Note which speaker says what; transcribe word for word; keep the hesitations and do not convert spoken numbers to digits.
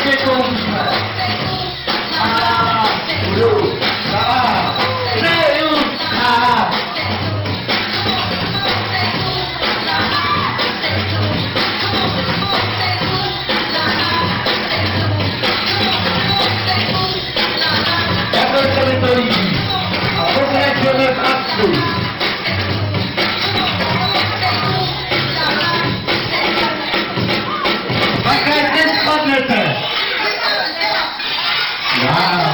Speaker 1: sekund. A, już, a, że już, a. Jak sobie to idzie? A potem jak się nie patrzy. Jaka jest spadnę te? Ja.